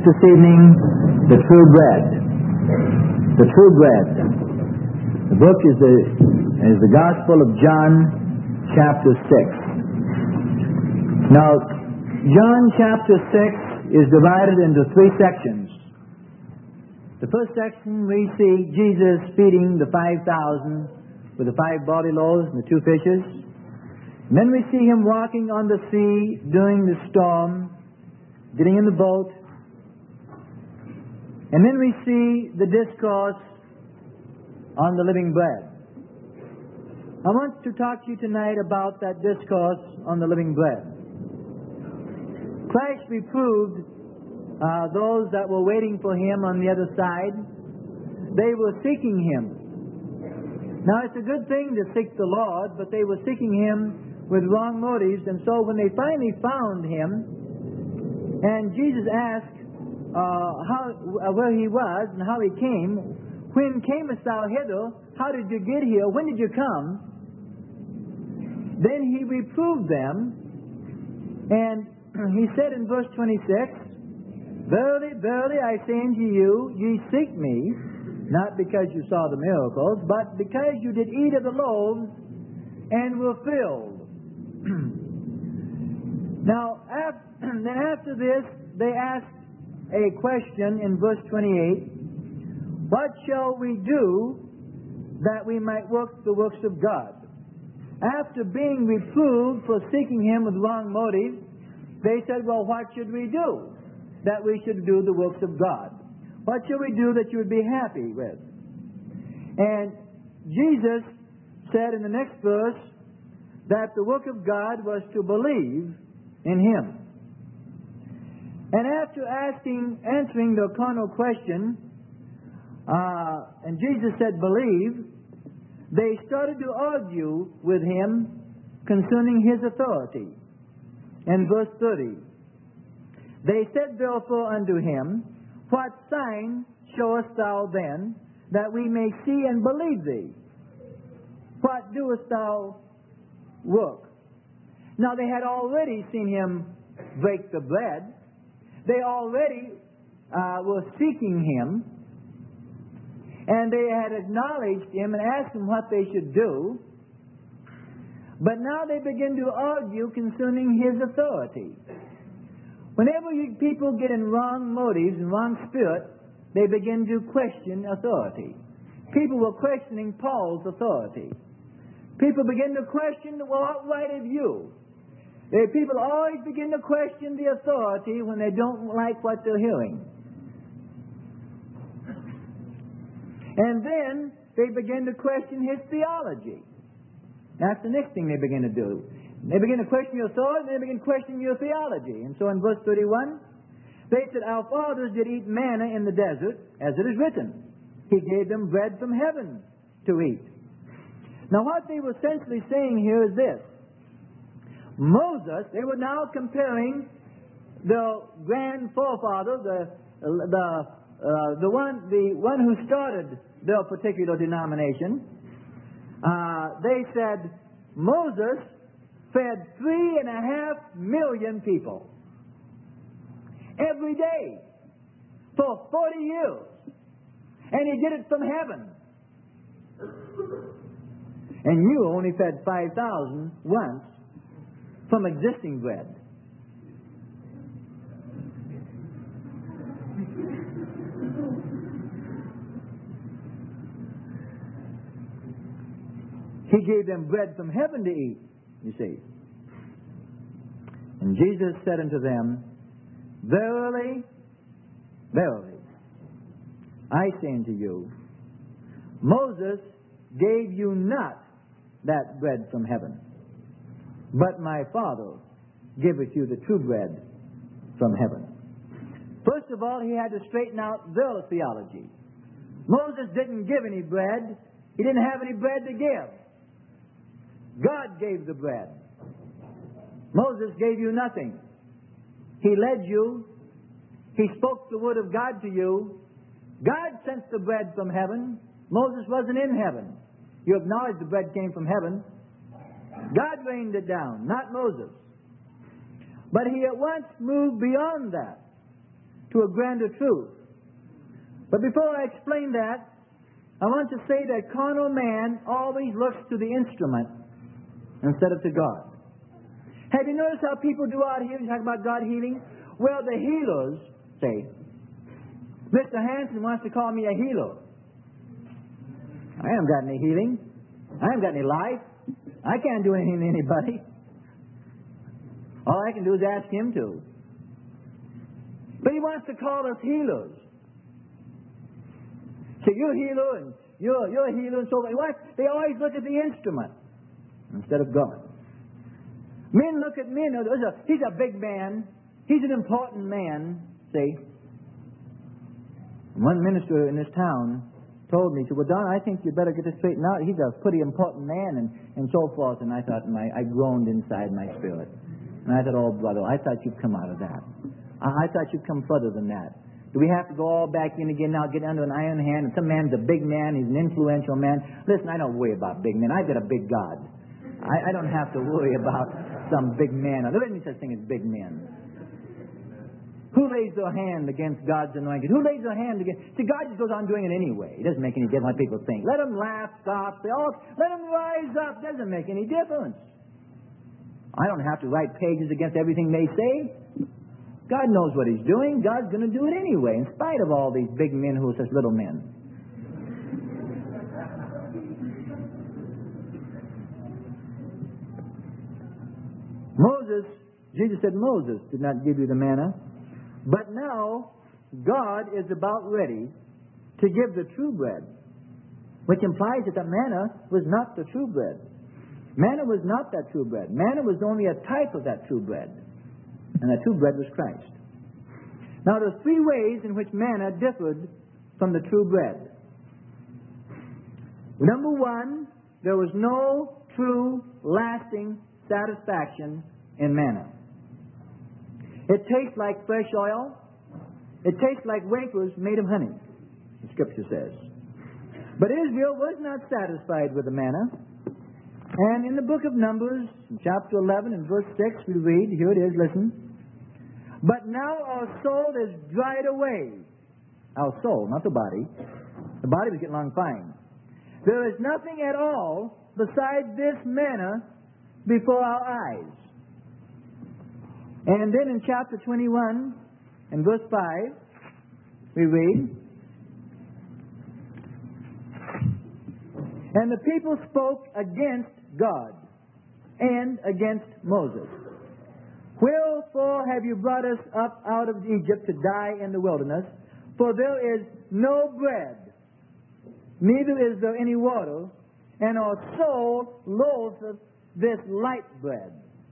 This evening, the true bread. The true bread. The book is the Gospel of John, chapter 6. Now, John chapter 6 is divided into three sections. The first section, we see Jesus feeding the 5,000 with the 5 barley loaves and the 2 fishes. And then we see him walking on the sea during the storm, getting in the boat. And then we see the discourse on the living bread. I want to talk to you tonight about that discourse on the living bread. Christ reproved those that were waiting for him on the other side. They were seeking him. Now, it's a good thing to seek the Lord, but they were seeking him with wrong motives. And so when they finally found him, and Jesus asked where he was and how he came, when camest thou hither? How did you get here? When did you come? Then he reproved them, and he said in verse 26, Verily, verily, I say unto you, ye seek me, not because you saw the miracles, but because you did eat of the loaves and were filled. Now, then after this, they asked a question in verse 28, What shall we do that we might work the works of God? After being reproved for seeking him with wrong motives, they said, Well, what should we do that we should do the works of God? What should we do that you would be happy with? And Jesus said in the next verse that the work of God was to believe in him. And after answering the carnal question, and Jesus said, Believe, they started to argue with him concerning his authority. In verse 30, they said therefore unto him, What sign showest thou then, that we may see and believe thee? What doest thou work? Now they had already seen him break the bread. They already were seeking him, and they had acknowledged him and asked him what they should do. But now they begin to argue concerning his authority. Whenever people get in wrong motives and wrong spirit, they begin to question authority. People were questioning Paul's authority. People begin to question, well, what right have you? People always begin to question the authority when they don't like what they're hearing. And then they begin to question his theology. That's the next thing they begin to do. They begin to question your authority, and they begin to question your theology. And so in verse 31, they said, Our fathers did eat manna in the desert, as it is written. He gave them bread from heaven to eat. Now what they were essentially saying here is this. Moses, they were now comparing the grand forefather, the one who started their particular denomination. They said Moses fed 3.5 million people every day for 40 years, and he did it from heaven. And you only fed 5,000 once from existing bread. He gave them bread from heaven to eat, you see. And Jesus said unto them, Verily, verily, I say unto you, Moses gave you not that bread from heaven, but my Father giveth you the true bread from heaven. First of all, he had to straighten out their theology. Moses didn't give any bread. He didn't have any bread to give. God gave the bread. Moses gave you nothing. He led you. He spoke the word of God to you. God sent the bread from heaven. Moses wasn't in heaven. You acknowledge the bread came from heaven. God rained it down, not Moses. But he at once moved beyond that to a grander truth. But before I explain that, I want to say that carnal man always looks to the instrument instead of to God. Have you noticed how people do out here, talk about God healing? Well, the healers say, Mr. Hanson wants to call me a healer. I haven't got any healing. I haven't got any life. I can't do anything to anybody. All I can do is ask him to. But he wants to call us healers. So you're a healer and you're a healer and so on. What? They always look at the instrument instead of God. Men look at men. He's a big man. He's an important man. See? One minister in this town told me, he said, well, Don, I think you better get this straightened out. He's a pretty important man and so forth. And I thought, I groaned inside my spirit. And I thought, oh, brother, I thought you'd come out of that. I thought you'd come further than that. Do we have to go all back in again now, get under an iron hand? And some man's a big man. He's an influential man. Listen, I don't worry about big men. I've got a big God. I don't have to worry about some big man. There isn't such thing as big men. Who lays their hand against God's anointed? Who lays their hand against... See, God just goes on doing it anyway. It doesn't make any difference what people think. Let them laugh, scoff, say, oh, let them rise up. Doesn't make any difference. I don't have to write pages against everything they say. God knows what He's doing. God's going to do it anyway, in spite of all these big men who are such little men. Moses, Jesus said, Moses did not give you the manna. But now, God is about ready to give the true bread, which implies that the manna was not the true bread. Manna was not that true bread. Manna was only a type of that true bread. And that true bread was Christ. Now, there's three ways in which manna differed from the true bread. Number one, there was no true, lasting satisfaction in manna. It tastes like fresh oil. It tastes like wafers made of honey, the Scripture says. But Israel was not satisfied with the manna. And in the book of Numbers, in chapter 11 and verse 6, we read, here it is, listen. But now our soul is dried away. Our soul, not the body. The body was getting along fine. There is nothing at all besides this manna before our eyes. And then in chapter 21 and verse 5, we read, and the people spoke against God and against Moses. Wherefore have you brought us up out of Egypt to die in the wilderness? For there is no bread, neither is there any water, and our soul loatheth this light bread.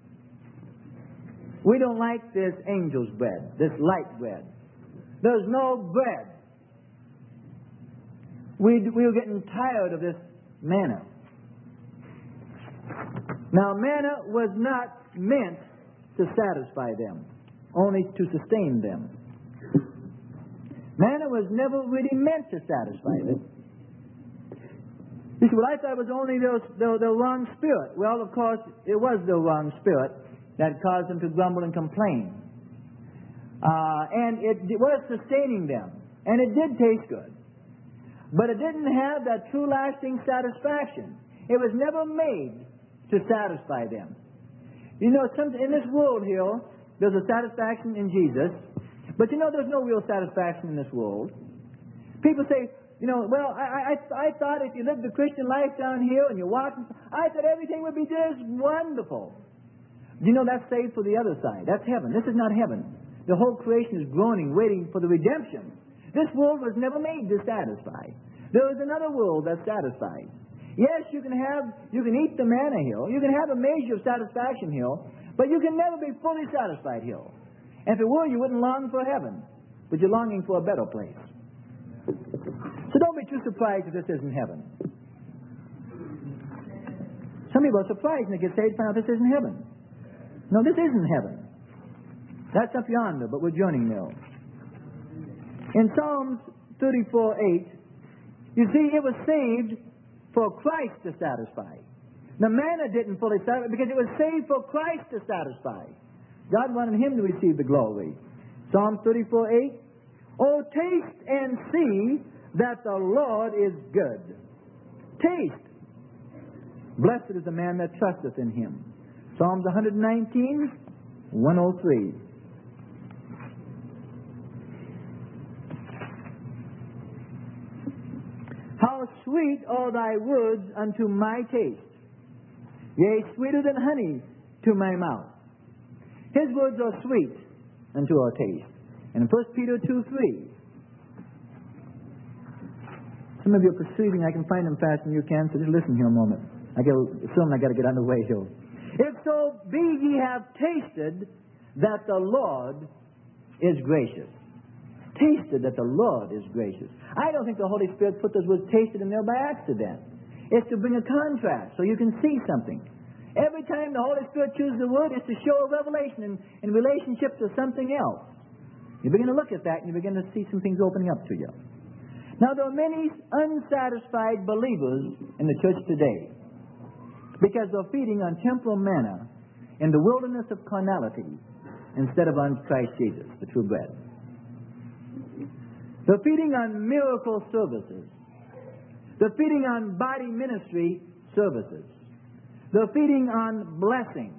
We don't like this angel's bread, this light bread. There's no bread. We were getting tired of this manna. Now, manna was not meant to satisfy them, only to sustain them. Manna was never really meant to satisfy them. You see, well, I thought it was only the wrong spirit. Well, of course, it was the wrong spirit that caused them to grumble and complain. And it was sustaining them. And it did taste good. But it didn't have that true lasting satisfaction. It was never made to satisfy them. You know, in this world here, there's a satisfaction in Jesus. But you know, there's no real satisfaction in this world. People say, you know, well, I thought if you lived the Christian life down here and you walked, I thought everything would be just wonderful. You know, that's saved for the other side. That's heaven. This is not heaven. The whole creation is groaning, waiting for the redemption. This world was never made to satisfy. There is another world that satisfies. Yes, you can eat the manna here. You can have a measure of satisfaction here, but you can never be fully satisfied here. And if it were, you wouldn't long for heaven, but you're longing for a better place. So don't be too surprised if this isn't heaven. Some people are surprised when they get saved and find out this isn't heaven. No, this isn't heaven. That's up yonder, but we're joining there. In Psalms 34:8, you see, it was saved for Christ to satisfy. The manna didn't fully satisfy because it was saved for Christ to satisfy. God wanted Him to receive the glory. Psalm 34:8, Oh, taste and see that the Lord is good. Taste. Blessed is the man that trusteth in him. Psalms 119, 103. How sweet are thy words unto my taste, yea, sweeter than honey to my mouth. His words are sweet unto our taste. And in 1 Peter 2:3. Some of you are perceiving I can find them fast and you can, so just listen here a moment. I got to get underway here. If so be ye have tasted that the Lord is gracious. Tasted that the Lord is gracious. I don't think the Holy Spirit put those words tasted in there by accident. It's to bring a contrast so you can see something. Every time the Holy Spirit chooses a word, it's to show a revelation in relationship to something else. You begin to look at that and you begin to see some things opening up to you. Now, there are many unsatisfied believers in the church today because they're feeding on temporal manna in the wilderness of carnality instead of on Christ Jesus, the true bread. They're feeding on miracle services. They're feeding on body ministry services. They're feeding on blessings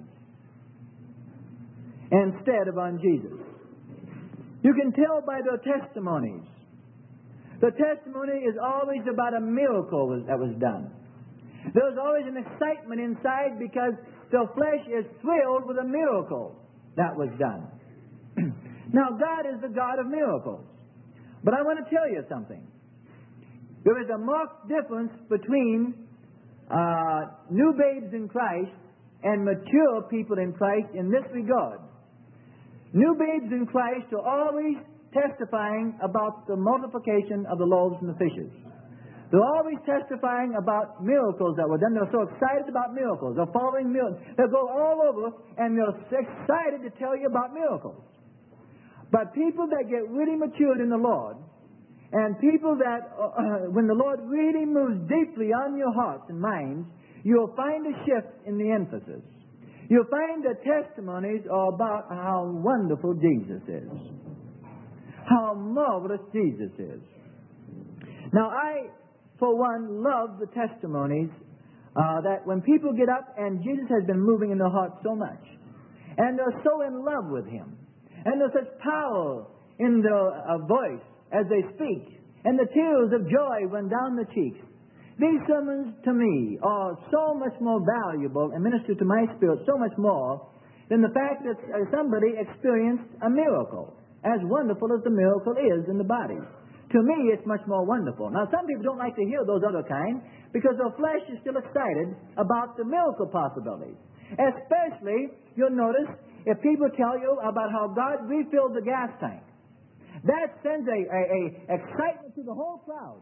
instead of on Jesus. You can tell by their testimonies. The testimony is always about a miracle that was done. There's always an excitement inside because the flesh is thrilled with a miracle that was done. Now, God is the God of miracles. But I want to tell you something. There is a marked difference between new babes in Christ and mature people in Christ in this regard. New babes in Christ are always testifying about the multiplication of the loaves and the fishes. They're always testifying about miracles that were done. They're so excited about miracles. They're following miracles. They'll go all over and they're excited to tell you about miracles. But people that get really matured in the Lord, and people that, when the Lord really moves deeply on your hearts and minds, you'll find a shift in the emphasis. You'll find that testimonies are about how wonderful Jesus is. How marvelous Jesus is. Now, I, for one, love the testimonies that when people get up and Jesus has been moving in their hearts so much, and they're so in love with Him, and there's such power in their voice as they speak, and the tears of joy run down the cheeks. These sermons to me are so much more valuable and minister to my spirit so much more than the fact that somebody experienced a miracle, as wonderful as the miracle is in the body. To me, it's much more wonderful. Now, some people don't like to hear those other kind because their flesh is still excited about the miracle possibilities. Especially, you'll notice, if people tell you about how God refilled the gas tank. That sends a excitement to the whole crowd.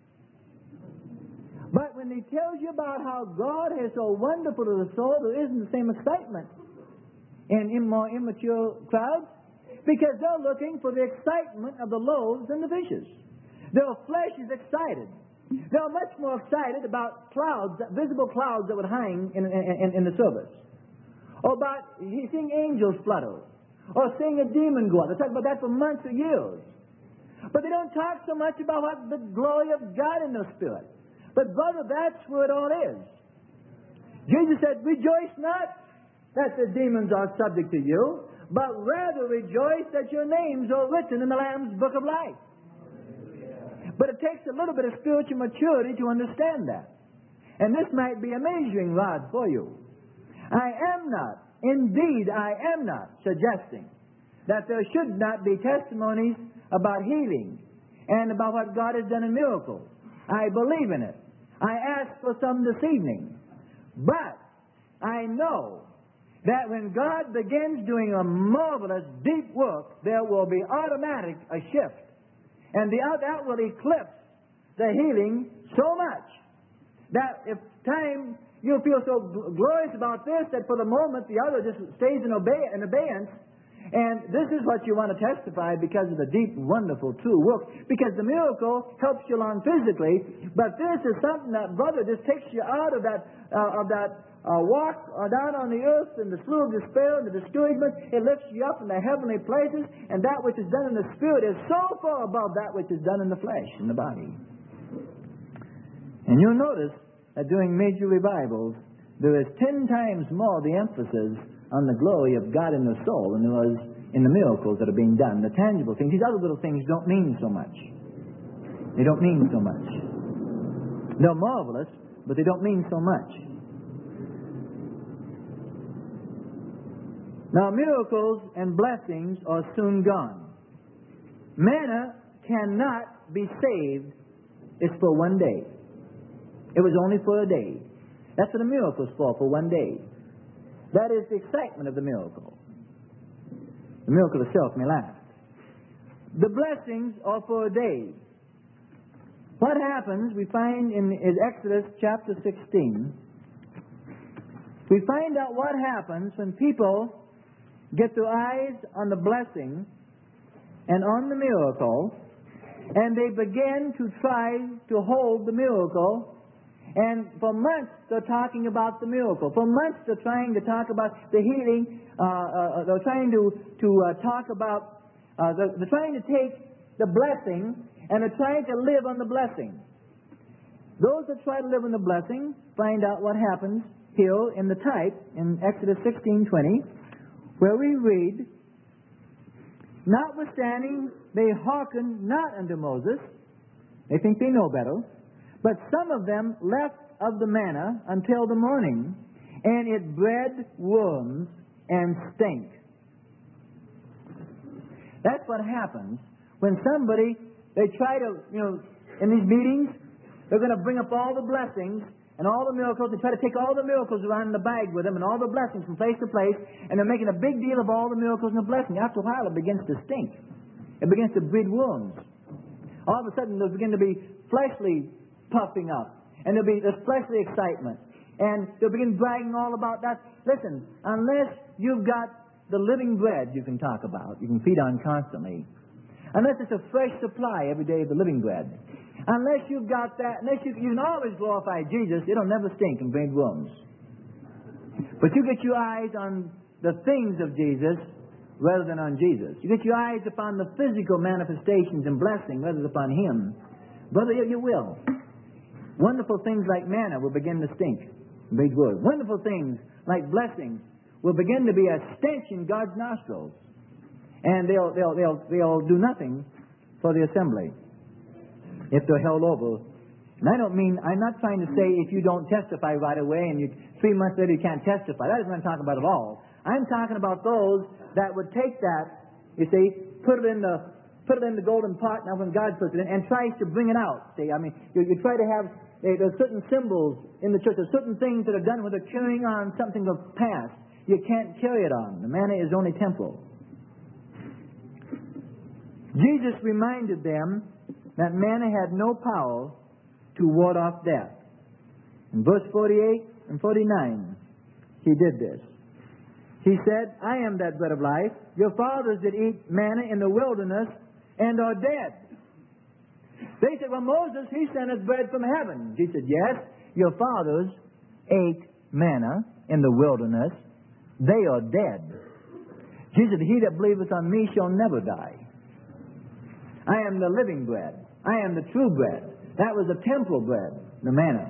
But when he tells you about how God is so wonderful to the soul, there isn't the same excitement in more immature crowds because they're looking for the excitement of the loaves and the fishes. Their flesh is excited. They're much more excited about clouds, visible clouds that would hang in the service. Or about seeing angels flutter. Or seeing a demon go out. They talk about that for months or years. But they don't talk so much about the glory of God in their spirit. But brother, that's where it all is. Jesus said, rejoice not that the demons are subject to you, but rather rejoice that your names are written in the Lamb's book of life. But it takes a little bit of spiritual maturity to understand that. And this might be a measuring rod for you. Indeed, I am not suggesting that there should not be testimonies about healing and about what God has done in miracles. I believe in it. I ask for some this evening. But I know that when God begins doing a marvelous, deep work, there will be automatic a shift. And that will eclipse the healing so much that if time you'll feel so glorious about this that for the moment the other just stays in abeyance. And this is what you want to testify because of the deep, wonderful, true work. Because the miracle helps you along physically, but this is something that, brother, just takes you out of that walk down on the earth in the slough of despair and the discouragement, it lifts you up in the heavenly places, and that which is done in the Spirit is so far above that which is done in the flesh, in the body. And you'll notice that during major revivals, there is 10 times more the emphasis on the glory of God in the soul than there was in the miracles that are being done, the tangible things. These other little things don't mean so much. They don't mean so much. They're marvelous, but they don't mean so much. Now, miracles and blessings are soon gone. Manna cannot be saved. It's for one day. It was only for a day. That's what a miracle is for one day. That is the excitement of the miracle. The miracle itself may last. The blessings are for a day. What happens, we find in Exodus chapter 16, we find out what happens when people get their eyes on the blessing and on the miracle, and they begin to try to hold the miracle. And for months they're talking about the miracle. For months they're trying to talk about the healing. They're trying to talk about. They're trying to take the blessing and they're trying to live on the blessing. Those that try to live on the blessing find out what happens here in the type in Exodus 16:20, where we read, "Notwithstanding they hearkened not unto Moses." They think they know better. "But some of them left of the manna until the morning, and it bred worms and stank." That's what happens when somebody, they try to, in these meetings, they're going to bring up all the blessings and all the miracles. They try to take all the miracles around in the bag with them and all the blessings from place to place, and they're making a big deal of all the miracles and the blessing. After a while, it begins to stink. It begins to breed worms. All of a sudden, there'll begin to be fleshly puffing up, and there'll be this fleshly excitement, and they'll begin bragging all about that. Listen, unless you've got the living bread you can talk about, you can feed on constantly, unless it's a fresh supply every day of the living bread, unless you've got that, unless you can always glorify Jesus, it'll never stink and breed worms. But you get your eyes on the things of Jesus rather than on Jesus. You get your eyes upon the physical manifestations and blessing rather than upon Him. Brother, you will. Wonderful things like manna will begin to stink. Big word. Wonderful things like blessings will begin to be a stench in God's nostrils. And they'll do nothing for the assembly if they're held over. And I'm not trying to say if you don't testify right away and 3 months later you can't testify. That isn't what I'm talking about at all. I'm talking about those that would take that, you see, put it in the golden pot, now when God puts it in, and tries to bring it out. See, you try to have, there's certain symbols in the church, there's certain things that are done when they're carrying on something of past. You can't carry it on. The manna is only temporal. Jesus reminded them that manna had no power to ward off death. In verse 48 and 49, He did this. He said, "I am that bread of life. Your fathers did eat manna in the wilderness and are dead." They said, "Well, Moses, he sent us bread from heaven." He said, "Yes, your fathers ate manna in the wilderness. They are dead." Jesus said, "He that believeth on me shall never die. I am the living bread. I am the true bread." That was the temporal bread, the manna.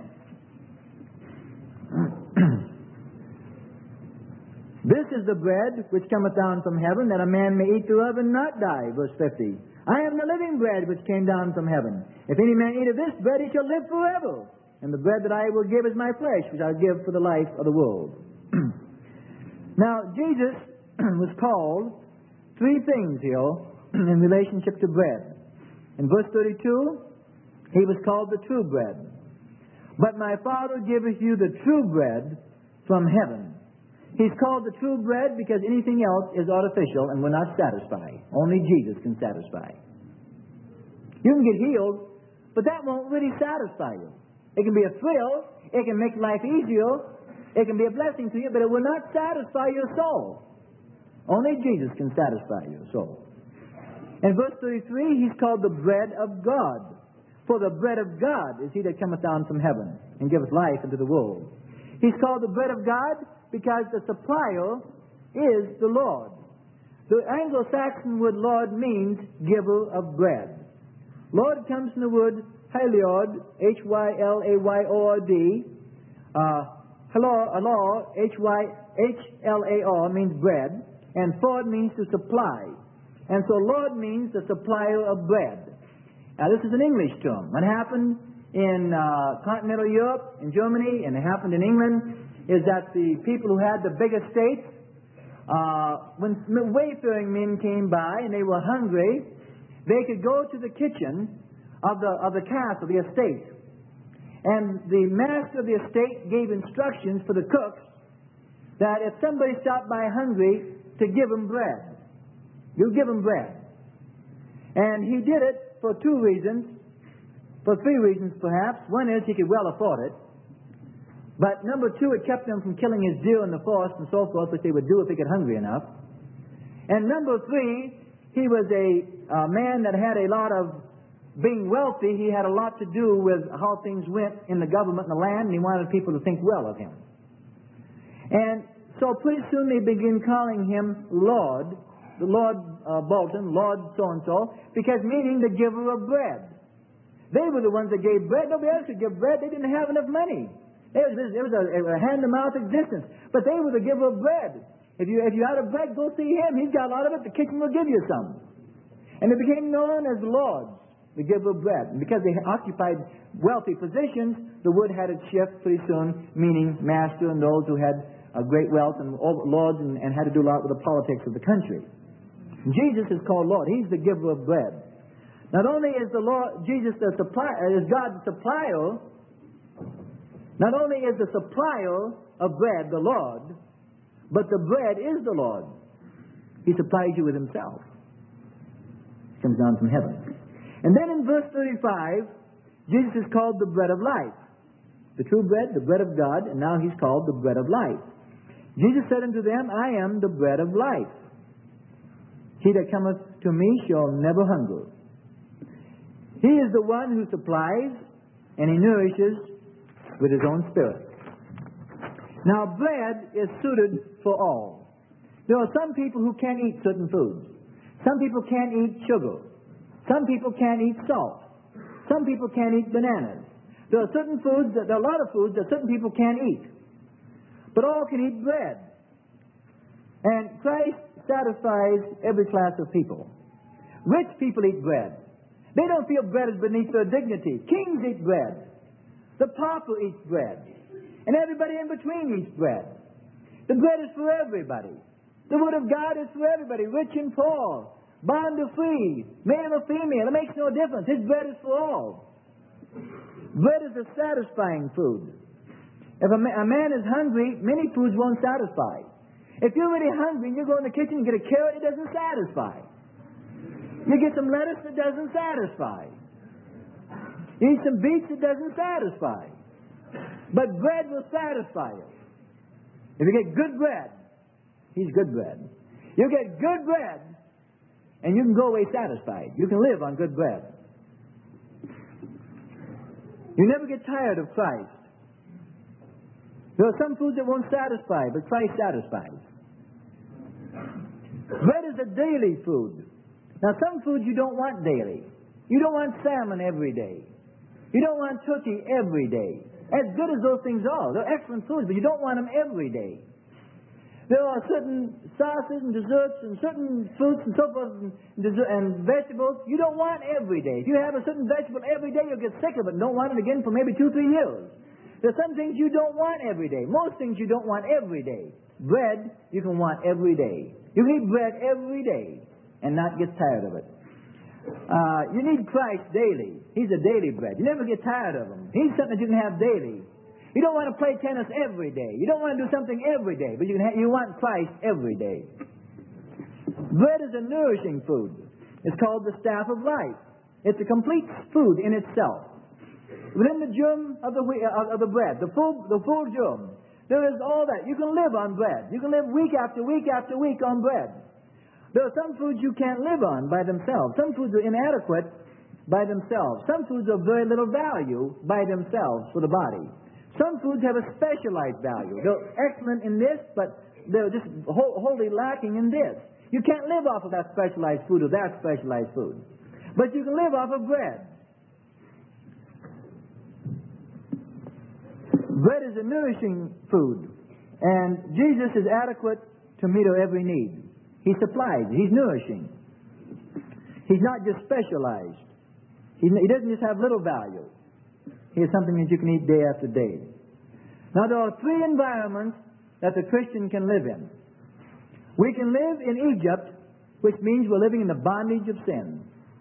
"This is the bread which cometh down from heaven, that a man may eat thereof and not die." Verse 50. "I am the living bread which came down from heaven. If any man eat of this bread, he shall live forever. And the bread that I will give is my flesh, which I will give for the life of the world." Now, Jesus was called 3 things here in relationship to bread. In verse 32, He was called the true bread. "But my Father giveth you the true bread from heaven." He's called the true bread because anything else is artificial and will not satisfy. Only Jesus can satisfy. You can get healed, but that won't really satisfy you. It can be a thrill. It can make life easier. It can be a blessing to you, but it will not satisfy your soul. Only Jesus can satisfy your soul. In verse 33, He's called the bread of God. "For the bread of God is He that cometh down from heaven, and giveth life unto the world." He's called the bread of God because the supplier is the Lord. The Anglo-Saxon word Lord means giver of bread. Lord comes from the word Hylaord, Hylaord. Halor, Hlar, means bread, and Ford means to supply. And so Lord means the supplier of bread. Now this is an English term. What happened in continental Europe, in Germany, and it happened in England, is that the people who had the big estates, when wayfaring men came by and they were hungry, they could go to the kitchen of the castle, the estate. And the master of the estate gave instructions for the cooks that if somebody stopped by hungry, to give them bread. You give them bread. And he did it for two reasons, for three reasons perhaps. One is he could well afford it. But number two, it kept them from killing his deer in the forest and so forth, which they would do if they get hungry enough. And number three, he was a man that had a lot of, being wealthy, he had a lot to do with how things went in the government and the land, and he wanted people to think well of him. And so pretty soon they begin calling him Lord, the Lord Bolton, Lord so-and-so, because meaning the giver of bread. They were the ones that gave bread. Nobody else could give bread. They didn't have enough money. It was a hand-to-mouth existence. But they were the giver of bread. If you're out of bread, go see him. He's got a lot of it. The kitchen will give you some. And they became known as lords, the giver of bread. And because they occupied wealthy positions, the word had its shift pretty soon, meaning master and those who had great wealth and lords and had to do a lot with the politics of the country. Jesus is called Lord. He's the giver of bread. Not only is the Lord Jesus the supplier, is God the supplier. Not only is the supplier of bread the Lord, but the bread is the Lord. He supplies you with himself. It comes down from heaven. And then in verse 35, Jesus is called the bread of life. The true bread, the bread of God, and now he's called the bread of life. Jesus said unto them, I am the bread of life. He that cometh to me shall never hunger. He is the one who supplies and he nourishes with his own spirit. Now bread is suited for all. There are some people who can't eat certain foods. Some people can't eat sugar. Some people can't eat salt. Some people can't eat bananas. There are certain foods, there are a lot of foods that certain people can't eat. But all can eat bread. And Christ satisfies every class of people. Rich people eat bread. They don't feel bread is beneath their dignity. Kings eat bread. The pauper eats bread. And everybody in between eats bread. The bread is for everybody. The Word of God is for everybody, rich and poor, bond or free, male or female. It makes no difference. His bread is for all. Bread is a satisfying food. If a man is hungry, many foods won't satisfy. If you're really hungry and you go in the kitchen and get a carrot, it doesn't satisfy. You get some lettuce, it doesn't satisfy. You eat some beets, it doesn't satisfy. But bread will satisfy you. If you get good bread, he's good bread. You get good bread, and you can go away satisfied. You can live on good bread. You never get tired of Christ. There are some foods that won't satisfy, but Christ satisfies. Bread is a daily food. Now, some foods you don't want daily. You don't want salmon every day. You don't want turkey every day. As good as those things are, they're excellent foods, but you don't want them every day. There are certain sauces and desserts and certain fruits and so forth and vegetables you don't want every day. If you have a certain vegetable every day, you'll get sick of it and don't want it again for maybe 2-3 years. There are some things you don't want every day. Most things you don't want every day. Bread, you can want every day. You can eat bread every day and not get tired of it. You need Christ daily. He's a daily bread. You never get tired of him. He's something that you can have daily. You don't want to play tennis every day. You don't want to do something every day, but you want Christ every day. Bread is a nourishing food. It's called the staff of life. It's a complete food in itself. Within the germ of the bread, the full germ, there is all that. You can live on bread. You can live week after week after week on bread. There are some foods you can't live on by themselves. Some foods are inadequate by themselves. Some foods are of very little value by themselves for the body. Some foods have a specialized value. They're excellent in this, but they're just wholly lacking in this. You can't live off of that specialized food or that specialized food. But you can live off of bread. Bread is a nourishing food, and Jesus is adequate to meet our every need. He supplies. He's nourishing. He's not just specialized. He doesn't just have little value. He is something that you can eat day after day. Now, there are three environments that the Christian can live in. We can live in Egypt, which means we're living in the bondage of sin.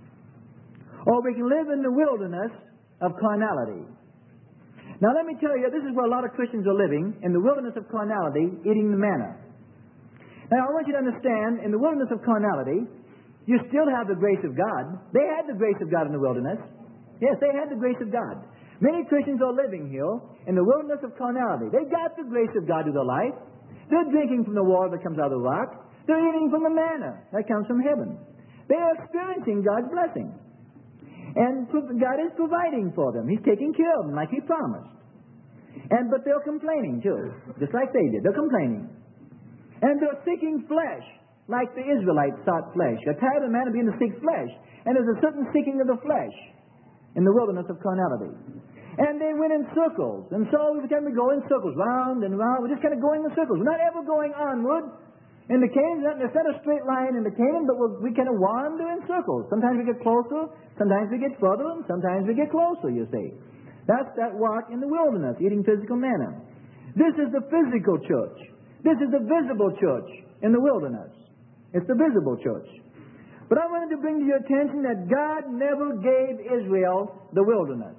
Or we can live in the wilderness of carnality. Now, let me tell you, this is where a lot of Christians are living, in the wilderness of carnality, eating the manna. Now, I want you to understand, in the wilderness of carnality, you still have the grace of God. They had the grace of God in the wilderness. Yes, they had the grace of God. Many Christians are living here in the wilderness of carnality. They got the grace of God to their life. They're drinking from the water that comes out of the rock. They're eating from the manna that comes from heaven. They are experiencing God's blessing. And God is providing for them. He's taking care of them like He promised. But they're complaining too, just like they did. They're complaining. And they're seeking flesh, like the Israelites sought flesh. A tired of man to begin to seek flesh. And there's a certain seeking of the flesh in the wilderness of carnality. And they went in circles. And so we kind of go in circles, round and round. We're just kind of going in circles. We're not ever going onward. In the Canaan, it's not a straight line in the Canaan, but we kind of wander in circles. Sometimes we get closer, sometimes we get further, and sometimes we get closer, you see. That's that walk in the wilderness, eating physical manna. This is the physical church. This is the visible church in the wilderness. It's the visible church. But I wanted to bring to your attention that God never gave Israel the wilderness.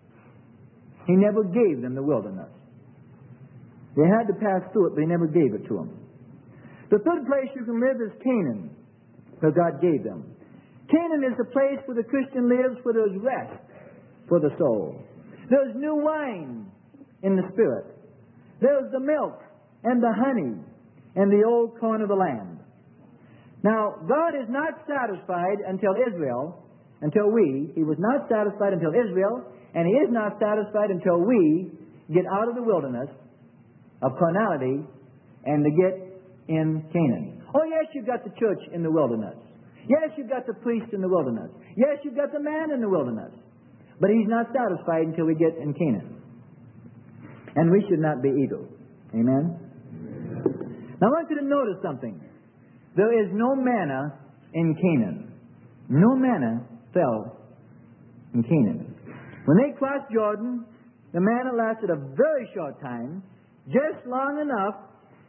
He never gave them the wilderness. They had to pass through it, but He never gave it to them. The third place you can live is Canaan, where God gave them. Canaan is the place where the Christian lives, where there's rest for the soul. There's new wine in the Spirit. There's the milk and the honey and the old corn of the land. Now, God is not satisfied until Israel, He was not satisfied until Israel, and He is not satisfied until we get out of the wilderness of carnality and to get in Canaan. Oh, yes, you've got the church in the wilderness. Yes, you've got the priest in the wilderness. Yes, you've got the man in the wilderness. But He's not satisfied until we get in Canaan. And we should not be either. Amen? Now, I want you to notice something. There is no manna in Canaan. No manna fell in Canaan. When they crossed Jordan, the manna lasted a very short time, just long enough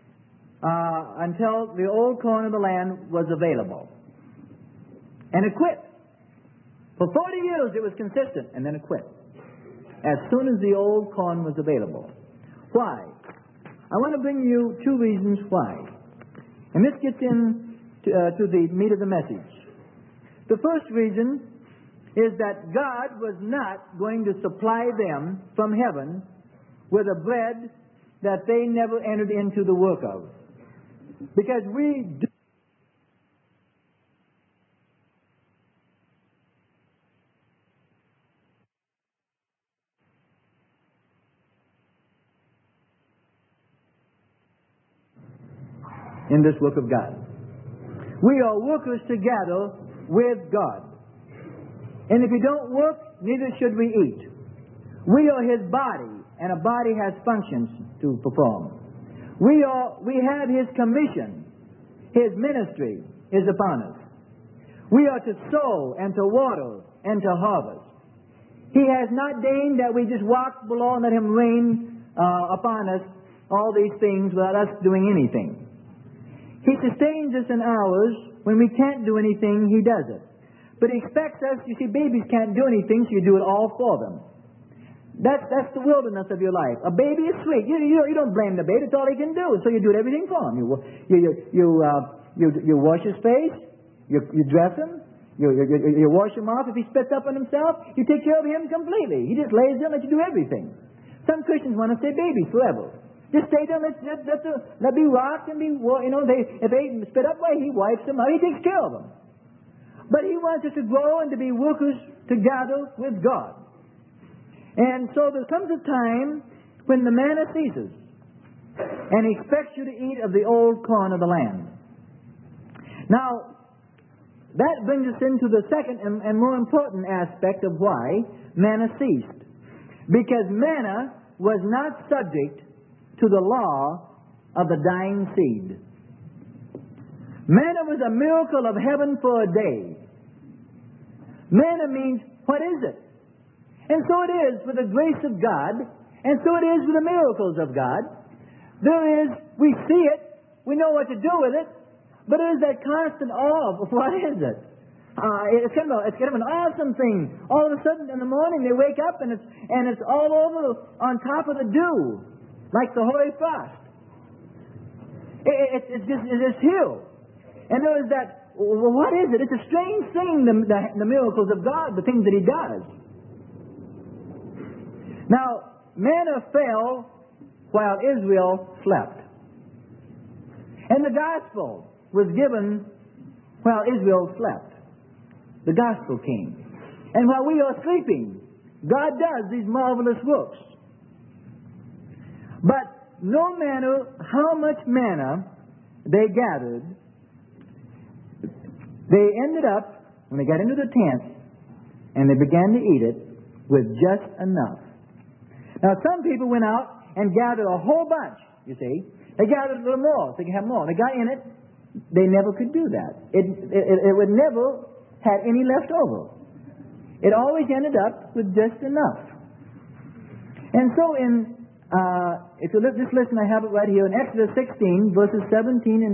until the old corn of the land was available. And it quit. For 40 years it was consistent, and then it quit. As soon as the old corn was available. Why? I want to bring you two reasons why. And this gets in to the meat of the message. The first reason is that God was not going to supply them from heaven with a bread that they never entered into the work of. Because we do in this work of God. We are workers together with God. And if we don't work, neither should we eat. We are His body, and a body has functions to perform. We have His commission. His ministry is upon us. We are to sow and to water and to harvest. He has not deigned that we just walk below and let Him rain upon us all these things without us doing anything. He sustains us in hours when we can't do anything. He does it. But He expects us, you see, babies can't do anything, so you do it all for them. That's the wilderness of your life. A baby is sweet. You don't blame the baby. It's all he can do. So you do everything for him. You wash his face. You dress him. You wash him off. If he spits up on himself, you take care of him completely. He just lays there and lets you do everything. Some Christians want to stay babies forever. Just stay there. Let be rocked and be. If they spit up, he wipes them out. He takes care of them. But He wants us to grow and to be workers together with God. And so there comes a time when the manna ceases, and He expects you to eat of the old corn of the land. Now, that brings us into the second and more important aspect of why manna ceased. Because manna was not subject to the law of the dying seed. Manna was a miracle of heaven for a day. Manna means, what is it? And so it is with the grace of God, and so it is with the miracles of God. We see it, we know what to do with it, but it is that constant awe of what is it? It's kind of an awesome thing. All of a sudden in the morning they wake up and it's all over on top of the dew, like the hoary frost. It's here. And there is that, well, what is it? It's a strange thing, the miracles of God, the things that He does. Now, manna fell while Israel slept. And the gospel was given while Israel slept. The gospel came. And while we are sleeping, God does these marvelous works. But no matter how much manna they gathered, they ended up, when they got into the tent, and they began to eat it, with just enough. Now, some people went out and gathered a whole bunch, you see. They gathered a little more, so they could have more. They got in it. They never could do that. It would never had any left over. It always ended up with just enough. And so if you just listen, I have it right here in Exodus 16, verses 17 and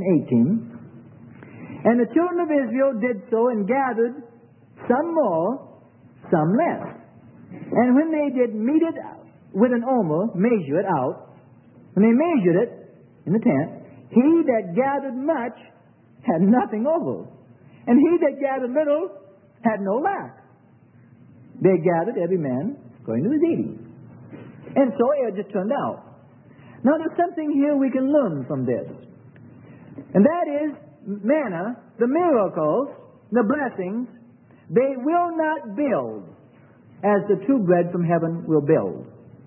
18. And the children of Israel did so and gathered some more, some less. And when they did meet it with an omer, measure it out, when they measured it in the tent, he that gathered much had nothing over, and he that gathered little had no lack. They gathered every man according to his eating. And so it just turned out. Now there's something here we can learn from this. And that is manna, the miracles, the blessings, they will not build as the true bread from heaven will build.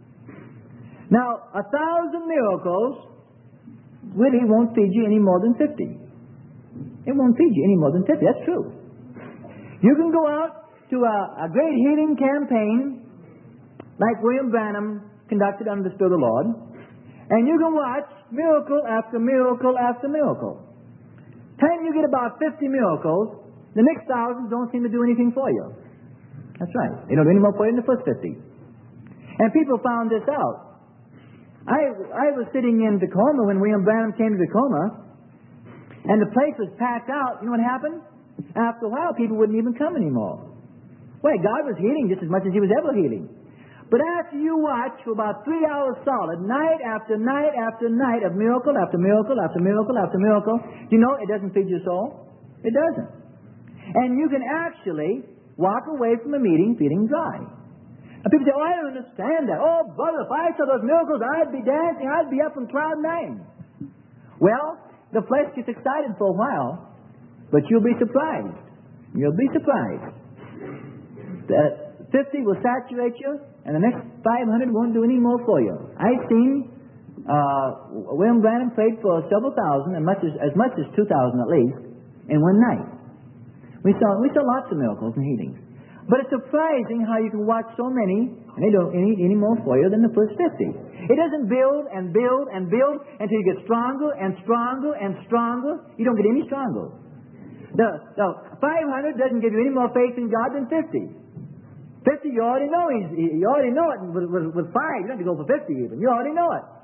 Now, 1,000 miracles really won't feed you any more than 50. It won't feed you any more than 50. That's true. You can go out to a great healing campaign like William Branham conducted under the Spirit of the Lord, and you can watch miracle after miracle after miracle. Time you get about 50 miracles, the next 1,000 don't seem to do anything for you. That's right. They don't do any more for you than the first 50. And people found this out. I was sitting in Tacoma when William Branham came to Tacoma, and the place was packed out. You know what happened? After a while, people wouldn't even come anymore. Well, God was healing just as much as He was ever healing. But after you watch for about 3 hours solid, night after night after night of miracle after miracle after miracle after miracle, you know it doesn't feed your soul. It doesn't. And you can actually walk away from a meeting feeling dry. And people say, oh, I don't understand that. Oh, brother, if I saw those miracles, I'd be dancing. I'd be up on cloud 9. Well, the flesh gets excited for a while, but you'll be surprised. You'll be surprised. The 50 will saturate you, and the next 500 won't do any more for you. I've seen William Branham prayed for several thousand, as much as 2,000 at least, in one night. We saw lots of miracles and healings. But it's surprising how you can watch so many, and they don't need any more for you than the first 50. It doesn't build and build and build until you get stronger and stronger and stronger. You don't get any stronger. The 500 doesn't give you any more faith in God than 50. 50, you already know you already know it with 5. You don't have to go for 50 even. You already know it.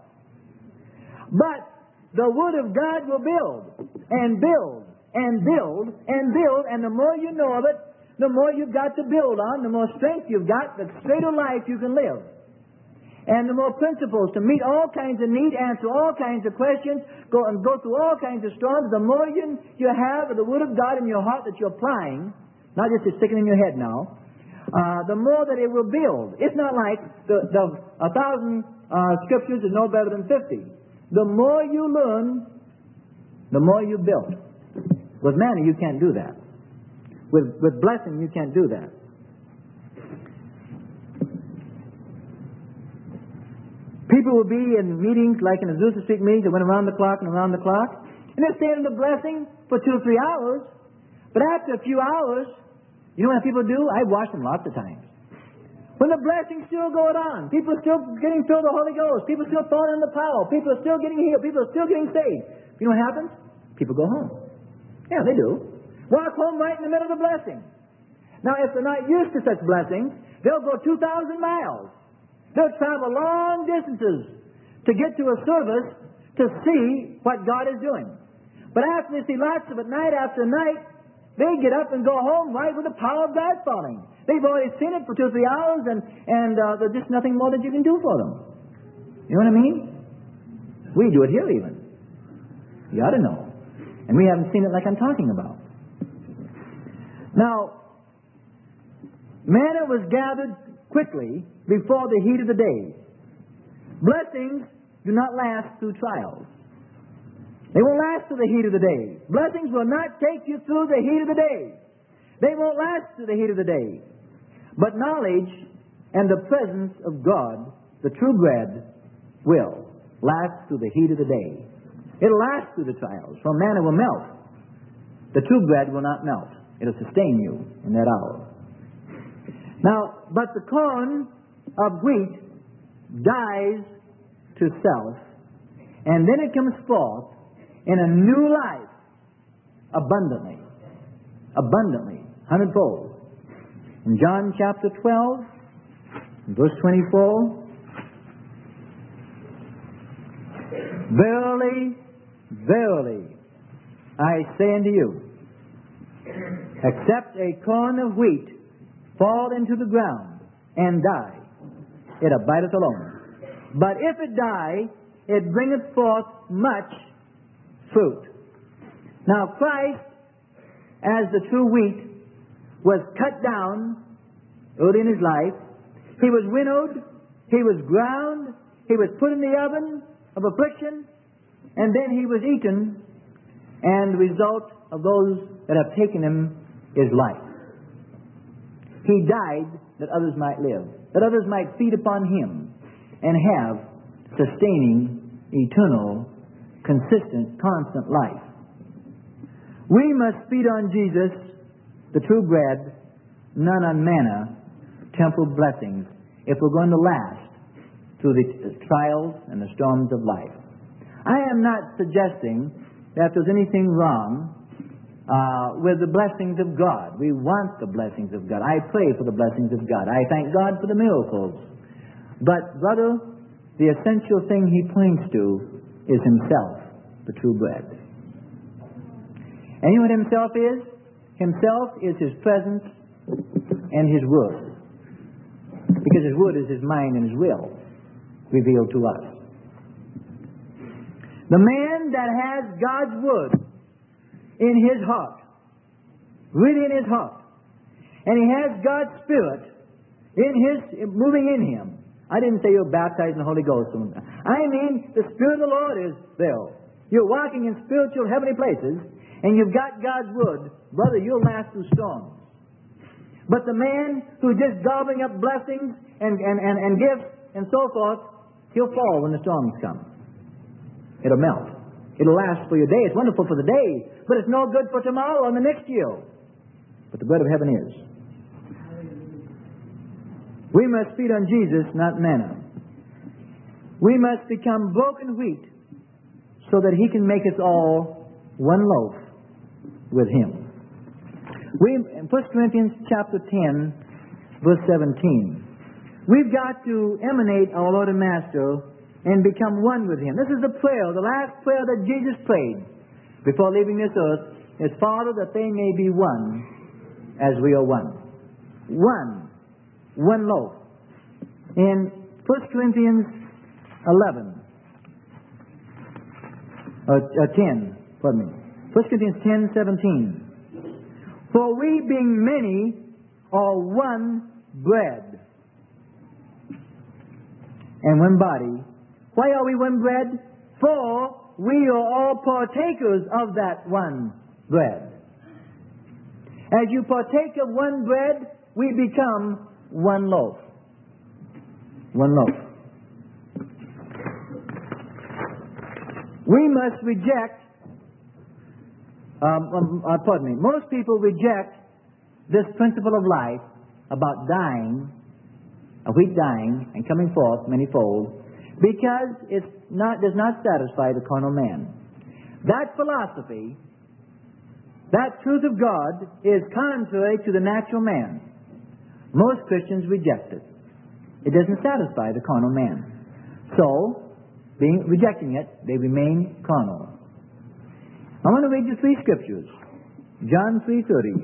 But the Word of God will build and build and build and build, and the more you know of it, the more you've got to build on, the more strength you've got, the straighter life you can live. And the more principles to meet all kinds of needs, answer all kinds of questions, go through all kinds of storms, the more you have of the Word of God in your heart that you're applying, not just sticking in your head now, the more that it will build. It's not like the 1,000 scriptures is no better than 50. The more you learn, the more you build. With manna, you can't do that. With blessing, you can't do that. People will be in meetings like in the Azusa Street meetings that went around the clock and around the clock. And they're staying in the blessing for 2 or 3 hours. But after a few hours, you know what people do? I've watched them lots of times. When the blessing's still going on, people are still getting filled with the Holy Ghost, people are still falling in the power, people are still getting healed, people are still getting saved. You know what happens? People go home. Yeah, they do. Walk home right in the middle of the blessing. Now, if they're not used to such blessings, they'll go 2,000 miles. They'll travel long distances to get to a service to see what God is doing. But after they see lots of it night after night, they get up and go home right with the power of God falling. They've already seen it for 2 or 3 hours, and there's just nothing more that you can do for them. You know what I mean? We do it here even. You ought to know. And we haven't seen it like I'm talking about. Now, manna was gathered quickly before the heat of the day. Blessings do not last through trials. They won't last through the heat of the day. Blessings will not take you through the heat of the day. They won't last through the heat of the day. But knowledge and the presence of God, the true bread, will last through the heat of the day. It'll last through the trials, for manna will melt. The true bread will not melt. It'll sustain you in that hour. Now, but the corn of wheat dies to self, and then it comes forth in a new life, abundantly, 100-fold. In John chapter 12, verse 24, Verily, verily, I say unto you, except a corn of wheat fall into the ground and die, it abideth alone. But if it die, it bringeth forth much fruit. Now Christ, as the true wheat, was cut down early in His life. He was winnowed, He was ground, He was put in the oven of affliction, and then He was eaten, and the result of those that have taken Him is life. He died that others might live, that others might feed upon Him and have sustaining, eternal, consistent, constant life. We must feed on Jesus, the true bread, none on manna, temporal blessings, if we're going to last through the trials and the storms of life. I am not suggesting that there's anything wrong with the blessings of God. We want the blessings of God. I pray for the blessings of God. I thank God for the miracles. But, brother, the essential thing He points to is Himself, the true bread. And you know what Himself is? Himself is His presence and His word. Because His word is His mind and His will revealed to us. The man that has God's word in his heart, really in his heart, and he has God's Spirit moving in him. I didn't say you're baptized in the Holy Ghost. I mean the Spirit of the Lord is there. You're walking in spiritual heavenly places, and you've got God's word. Brother, you'll last through storms. But the man who's just gobbling up blessings and gifts and so forth, he'll fall when the storms come. It'll melt. It'll last for your day. It's wonderful for the day, but it's no good for tomorrow and the next year. But the bread of heaven is. We must feed on Jesus, not manna. We must become broken wheat so that He can make us all one loaf with Him. In 1 Corinthians chapter 10, verse 17, we've got to emanate our Lord and Master and become one with Him. This is the prayer, the last prayer that Jesus prayed before leaving this earth, is, Father, that they may be one as we are one. One loaf. In 1 Corinthians 11, or 10, pardon me, 1 Corinthians 10:17. For we being many are one bread and one body. Why are we one bread? For we are all partakers of that one bread. As you partake of one bread, we become one loaf. One loaf. We must reject, most people reject this principle of life about dying, a wheat dying and coming forth manyfold, because it does not satisfy the carnal man. That philosophy, that truth of God, is contrary to the natural man. Most Christians reject it. It doesn't satisfy the carnal man. So, rejecting it, they remain carnal. I want to read you 3 scriptures. John 3:30.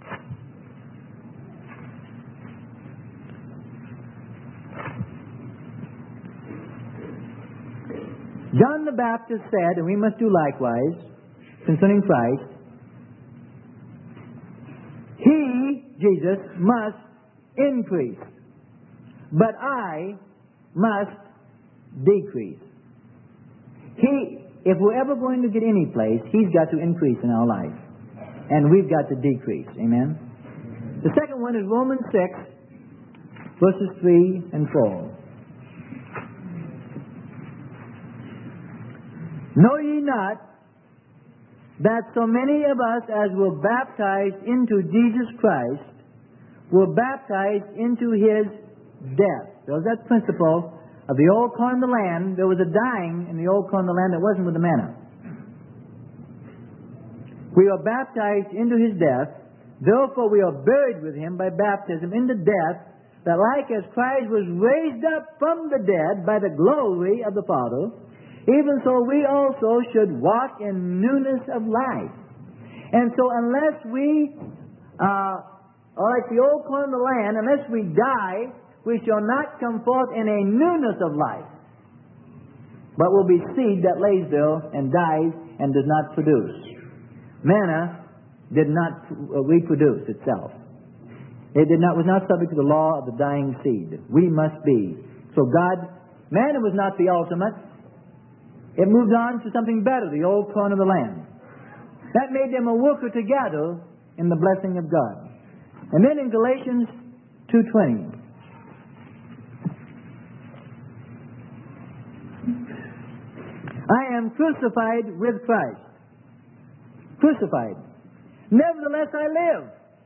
John the Baptist said, and we must do likewise, concerning Christ, He, Jesus, must increase, but I must decrease. If we're ever going to get any place, He's got to increase in our life, and we've got to decrease. Amen? The second one is Romans 6, verses 3 and 4. Know ye not that so many of us as were baptized into Jesus Christ were baptized into His death? There was that principle of the old corn of the land. There was a dying in the old corn of the land that wasn't with the manna. We are baptized into His death. Therefore we are buried with Him by baptism into death, that like as Christ was raised up from the dead by the glory of the Father, even so we also should walk in newness of life. And so unless we are like the old corn of the land, unless we die, we shall not come forth in a newness of life, but will be seed that lays there and dies and does not produce. Manna did not reproduce itself. It was not subject to the law of the dying seed. We must be. So manna was not the ultimate. It moved on to something better, the old corn of the land. That made them a worker together in the blessing of God. And then in Galatians 2:20, I am crucified with Christ. Crucified. Nevertheless I live.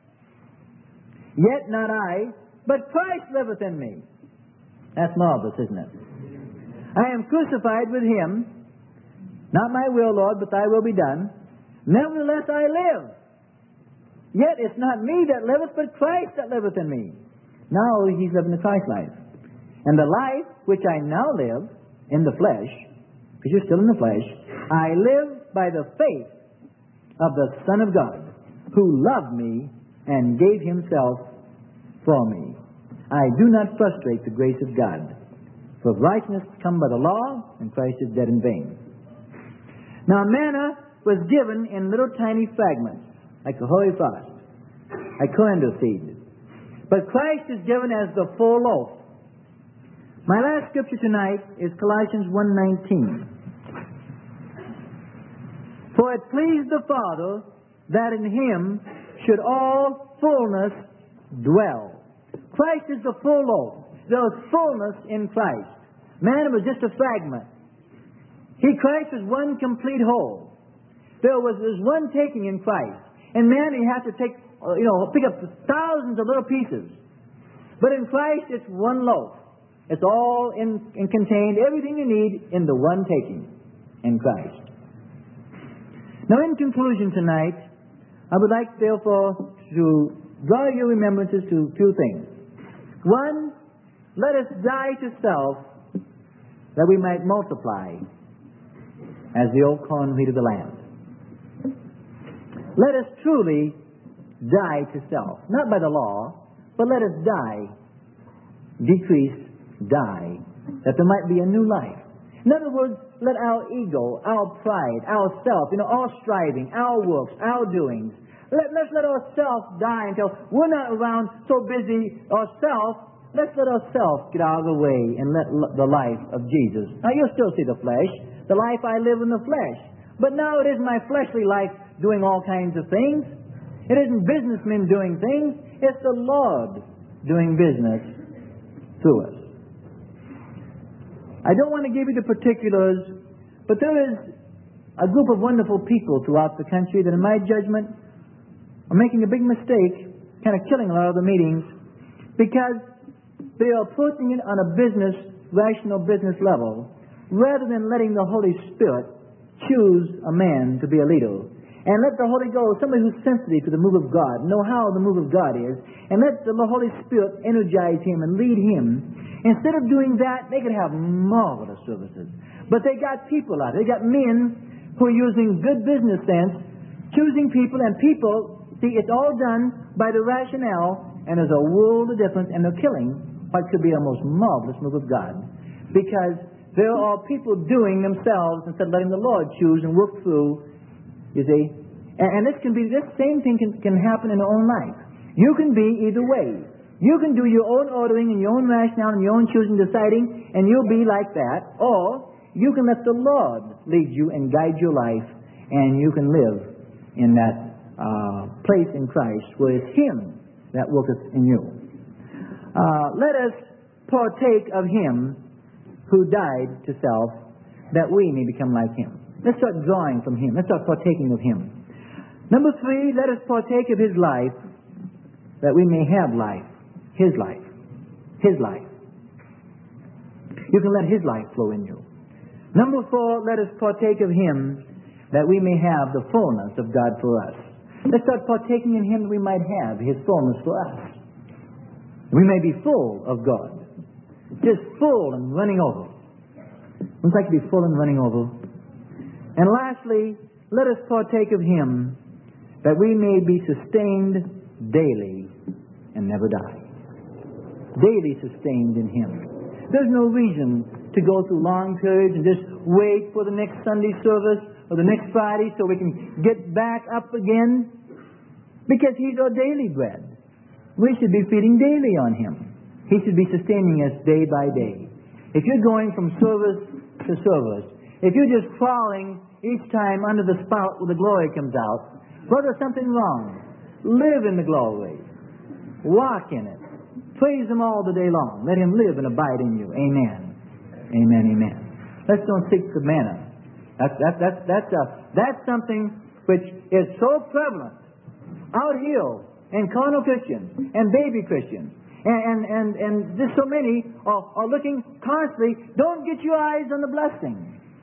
Yet not I, but Christ liveth in me. That's marvelous, isn't it? I am crucified with Him. Not my will, Lord, but Thy will be done. Nevertheless I live. Yet it's not me that liveth, but Christ that liveth in me. Now He's living the Christ life. And the life which I now live in the flesh, because you're still in the flesh, I live by the faith of the Son of God, who loved me and gave Himself for me. I do not frustrate the grace of God. For righteousness come by the law, and Christ is dead in vain. Now manna was given in little tiny fragments, like a hoary frost, like coriander seed. But Christ is given as the full loaf. My last scripture tonight is Colossians 1:19. For it pleased the Father that in Him should all fullness dwell. Christ is the full loaf. There is fullness in Christ. Man was just a fragment. Christ was one complete whole. There's one taking in Christ. And man, you have to pick up thousands of little pieces. But in Christ, it's one loaf. It's all contained, everything you need in the one taking in Christ. Now, in conclusion tonight, I would like, therefore, to draw your remembrances to two things. One, let us die to self that we might multiply as the old corn wheat of the land. Let us truly die to self, not by the law, but let us die, decrease, die, that there might be a new life. In other words, let our ego, our pride, our self, our striving, our works, our doings, let's let ourselves die until we're not around so busy ourselves. Let's let ourselves get out of the way and let the life of Jesus. Now, you'll still see the flesh, the life I live in the flesh. But now it isn't my fleshly life doing all kinds of things. It isn't businessmen doing things. It's the Lord doing business through us. I don't want to give you the particulars, but there is a group of wonderful people throughout the country that, in my judgment, are making a big mistake, kind of killing a lot of the meetings, because they are approaching it on a rational business level, rather than letting the Holy Spirit choose a man to be a leader. And let the Holy Ghost, somebody who's sensitive to the move of God, know how the move of God is, and let the Holy Spirit energize him and lead him. Instead of doing that, they could have marvelous services. But they got people out there. They got men who are using good business sense, choosing people, and people, see, it's all done by the rationale, and there's a world of difference, and they're killing what could be a most marvelous move of God. Because there are people doing themselves instead of letting the Lord choose and work through. You see? And this same thing can happen in our own life. You can be either way. You can do your own ordering and your own rationale and your own choosing, deciding, and you'll be like that. Or you can let the Lord lead you and guide your life, and you can live in that place in Christ where it's Him that worketh in you. Let us partake of Him who died to self, that we may become like Him. Let's start drawing from Him. Let's start partaking of Him. Number 3, let us partake of His life, that we may have life. His life. His life. You can let His life flow in you. Number 4, let us partake of Him, that we may have the fullness of God for us. Let's start partaking in Him that we might have His fullness for us. We may be full of God. Just full and running over. Wouldn't like to be full and running over? And lastly, let us partake of Him, that we may be sustained daily and never die. Daily sustained in Him. There's no reason to go through long periods and just wait for the next Sunday service or the next Friday so we can get back up again, because He's our daily bread. We should be feeding daily on Him. He should be sustaining us day by day. If you're going from service to service, if you're just crawling each time under the spout where the glory comes out, well, there's something wrong. Live in the glory. Walk in it. Praise Him all the day long. Let Him live and abide in you. Amen. Amen, amen. Let's don't seek the manna. That's something which is so prevalent out here in carnal Christians and baby Christians. And just so many are looking constantly. Don't get your eyes on the blessing.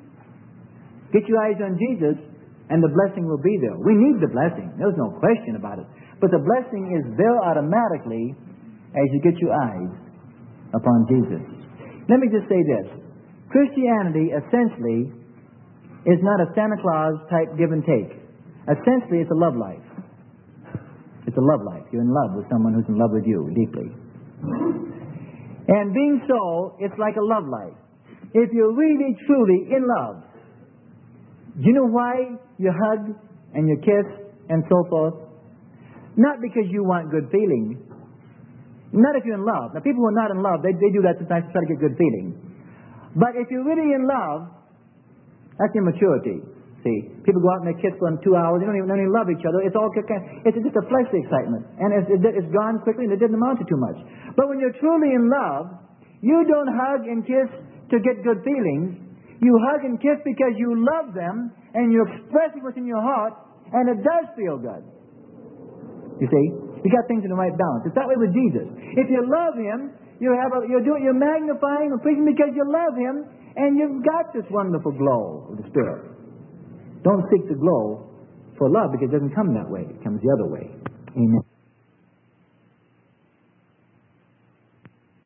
Get your eyes on Jesus, and the blessing will be there. We need the blessing. There's no question about it. But the blessing is there automatically as you get your eyes upon Jesus. Let me just say this. Christianity, essentially, is not a Santa Claus type give and take. Essentially, it's a love life. It's a love life. You're in love with someone who's in love with you deeply. And being so, it's like a love life. If you're really, truly in love, do you know why you hug and you kiss and so forth? Not because you want good feeling. Not if you're in love. Now, people who are not in love, they do that sometimes to try to get good feeling. But if you're really in love, that's immaturity. See, people go out and they kiss for 2 hours. They don't even love each other. It's all it's just a fleshly excitement, and it's gone quickly, and it didn't amount to too much. But when you're truly in love, you don't hug and kiss to get good feelings. You hug and kiss because you love them, and you're expressing what's in your heart, and it does feel good. You see, you got things in the right balance. It's that way with Jesus. If you love Him, you're magnifying and praising because you love Him, and you've got this wonderful glow of the Spirit. Don't seek the glow for love, because it doesn't come that way. It comes the other way. Amen.